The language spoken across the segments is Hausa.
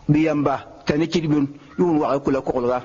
biyamba tani kidbun yun wa kula kokolga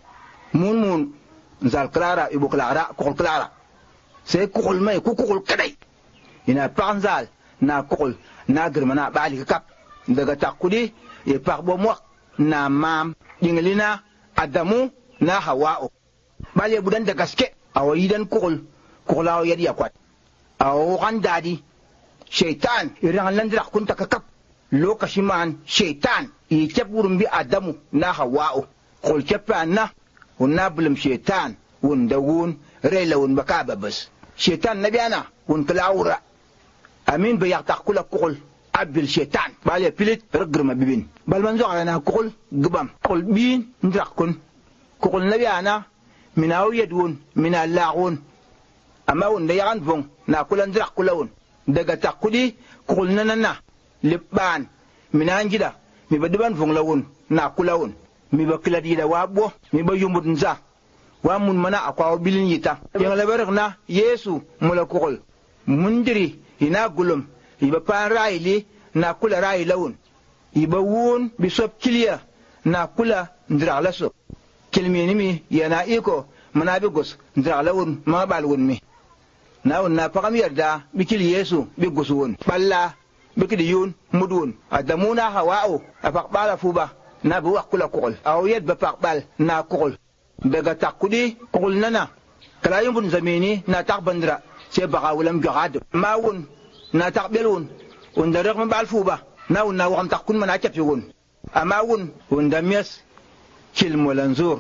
mun zal klara ibu klara kokol klara sai kokol mai ku kokol kadai ina panzal na kokol na girmana bali kap daga takudi ya pakbo mo na mam dinglina adamu na hawa'u bali budan da gaske awayidan kokol kokolao yadi akwat awo kan dadi shaitan iran landira kun takakap lokacin man shaitan i kebburum bi adamu na hawa'u kol kepa na wonna bulum shaitan wanda wun rayla wun bakaba bas shaitan nabiyana wun kalawra amin bi yaqta kula kokol abil shaitan bale pilit regrma bibin bal man zo ana kokol gbam kol bin ndrak kun kokol nabiyana minaw yadun min allahun amma wanda yagan von na kula ndrak kulawun daga takudi kokol nanana liban minan gida mi badiban von lawun na kulawun mi ba kiladi da wabo mi ba yumut nza wa mun mana akwa bilin yita yang labarak na yesu mula kokol mundiri ina gulum iba pan raili na kula rai lawun iba wun bisop kiliya na kula ndra laso kilmini mi yana iko mana bi gos ndra lawun ma balwun mi na wun na pakam yarda bikil yesu bi gosuwun balla bikidi yun mudun adamuna hawa'u apak bala fuba na bi wakula kokol aw yed ba pakbal na kokol daga takudi kokol nana kala yumbun zamini na takbandra sai baka wulam jahad mawun na takbelun unda rek bal fuba na wun na wakam takun mana kafi wun amma wun da mes kilmulanzur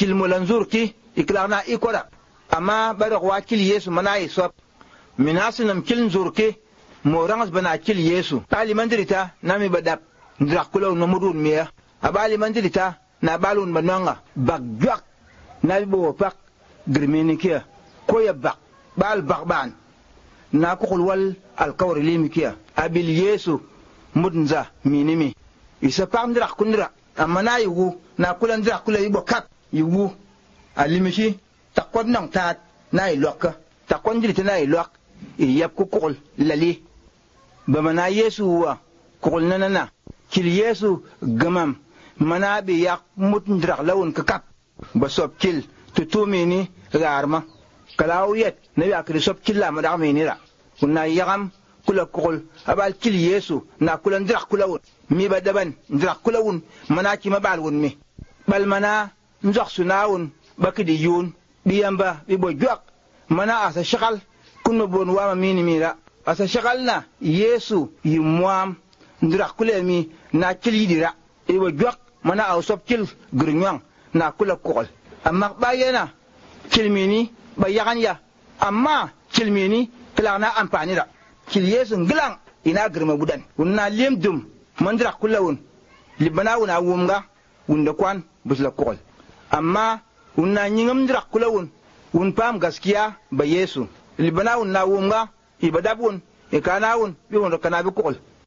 ki iklarna ikola amma barak wa kil yesu mana isop minasinam kilnzur ki morangas bana kil yesu ali mandirita nami badap ndrakula no mudun miya abali mandirita na balun bananga bagjak na bo pak girmini kiya ko ya bal bagban na ko wal alqawri limikiya abil yesu mudnza minimi isa pam ndrak kundra amma na yugo na kula ndrak kula ibo kap yugo alimishi takon nang tat na ilokka takon dirita na ilok yap ko kokol lali bamana yesu wa kokol nanana kil yesu gamam mana bi yak mut ndrak lawun kakap basop kil tutumini garma kalawiyet nabi akri sop killa madamini ra kunna yagam kula kokol abal kil yesu na kula ndrak kulawun mi badaban ndrak kulawun mana ki mabalwun mi bal mana nzok sunawun bakidi yun biyamba bibo jwak mana asa shakal kunno bon wama mini mira asa shakalna yesu yimwam ndrak kulemi na kilidira ibo jwak mana aw sop kil gurnyang na kula kokol amma bayena kilmini bayagan ya amma kilmini klana amfani da kil yesu nglang ina girma budan wunna lemdum mandra kulawun libana wuna wumga wunda kwan busla kokol amma wunna nyingam ndra kulawun wun pam gaskiya ba yesu libana wunna wumga ibadabun ikanawun bi wunda kana bi kokol